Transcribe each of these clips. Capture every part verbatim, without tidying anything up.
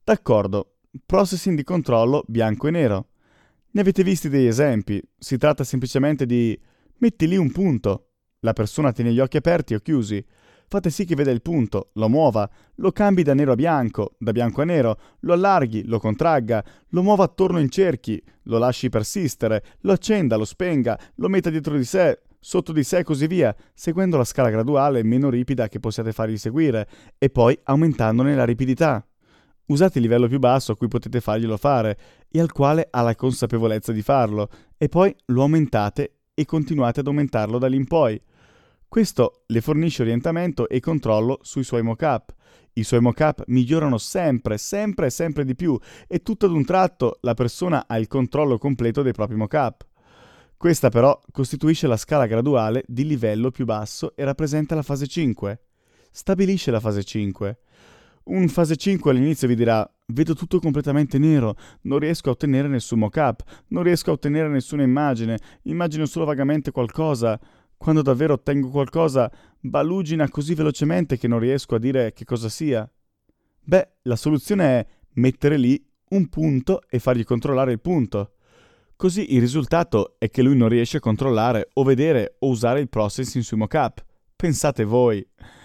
D'accordo, processing di controllo bianco e nero. Ne avete visti degli esempi? Si tratta semplicemente di metti lì un punto. La persona tiene gli occhi aperti o chiusi. Fate sì che veda il punto, lo muova, lo cambi da nero a bianco, da bianco a nero, lo allarghi, lo contragga, lo muova attorno in cerchi, lo lasci persistere, lo accenda, lo spenga, lo metta dietro di sé, sotto di sé e così via, seguendo la scala graduale meno ripida che possiate fargli seguire e poi aumentandone la rapidità. Usate il livello più basso a cui potete farglielo fare e al quale ha la consapevolezza di farlo, e poi lo aumentate e continuate ad aumentarlo da lì in poi. Questo le fornisce orientamento e controllo sui suoi mock-up. I suoi mock-up migliorano sempre, sempre e sempre di più e tutto ad un tratto la persona ha il controllo completo dei propri mock-up. Questa però costituisce la scala graduale di livello più basso e rappresenta la fase cinque. Stabilisce la fase cinque. Un fase cinque all'inizio vi dirà: vedo tutto completamente nero, non riesco a ottenere nessun mock-up, non riesco a ottenere nessuna immagine, immagino solo vagamente qualcosa. Quando davvero ottengo qualcosa, balugina così velocemente che non riesco a dire che cosa sia. Beh, la soluzione è mettere lì un punto e fargli controllare il punto. Così il risultato è che lui non riesce a controllare o vedere o usare il processing sui mock-up. Pensate voi.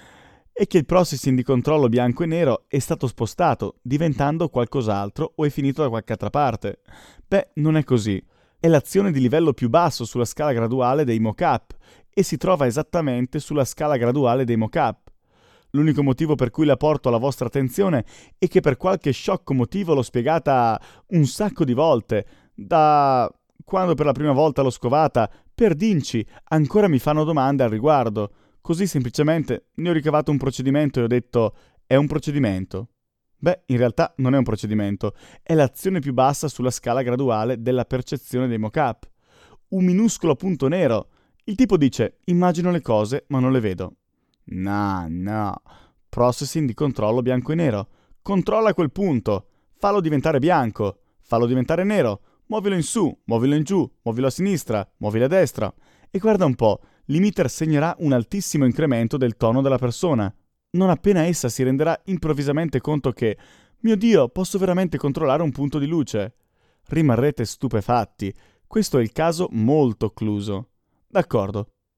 E che il processing di controllo bianco e nero è stato spostato, diventando qualcos'altro o è finito da qualche altra parte. Beh, non è così. È l'azione di livello più basso sulla scala graduale dei mock-up e si trova esattamente sulla scala graduale dei mock-up. L'unico motivo per cui la porto alla vostra attenzione è che per qualche sciocco motivo l'ho spiegata un sacco di volte, da quando per la prima volta l'ho scovata, per dinci, ancora mi fanno domande al riguardo. Così semplicemente ne ho ricavato un procedimento e ho detto: è un procedimento. Beh, in realtà non è un procedimento, è l'azione più bassa sulla scala graduale della percezione dei mock-up. Un minuscolo punto nero. Il tipo dice: immagino le cose ma non le vedo. No, no. Processing di controllo bianco e nero. Controlla quel punto. Fallo diventare bianco. Fallo diventare nero. Muovilo in su, muovilo in giù, muovilo a sinistra, muovilo a destra. E guarda un po'. L'emitter segnerà un altissimo incremento del tono della persona. Non appena essa si renderà improvvisamente conto che, mio Dio, posso veramente controllare un punto di luce. Rimarrete stupefatti. Questo è il caso molto occluso. D'accordo.